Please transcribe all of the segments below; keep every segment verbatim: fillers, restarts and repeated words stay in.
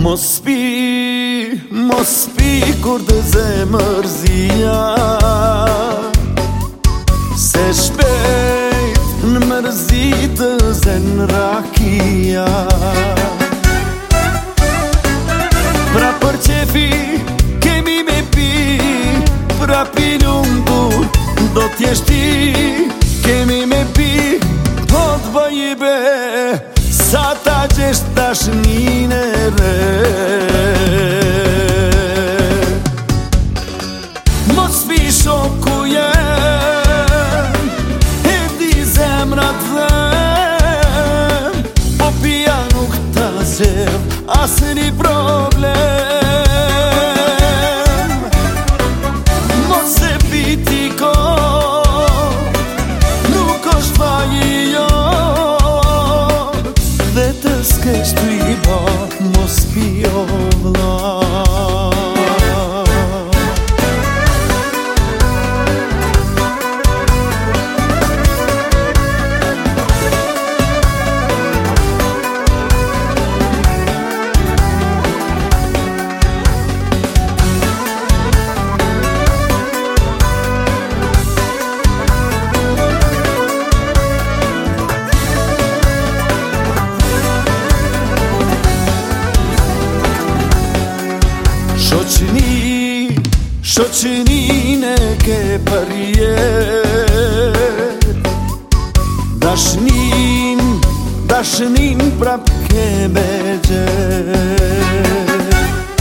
Mos pi, mos pi kur të zemërzia, se shpejt në mërzi të zen rakia. Pra për qefi kemi me pi, pra pilun kur do t'jeshti. Kemi me pi, po t'bëj i be, sa ta gjesht tash njën e re. Mos pi shoku jem, e di zemrat dhem, po pia nuk ta zem asni problem. Mos e piti ko, nuk është faji jo, dhe të s'kesh t'u i ba, mos pio vla. Shoqni, shoqnin e ke përjet, dashnin, dashnin prap ke begjet.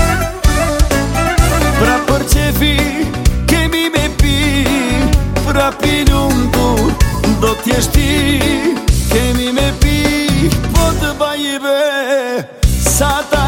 Pra për qefi kemi me pi, pra pilun kur do t'jeshti. Kemi me pi, po të baj i be, sa ta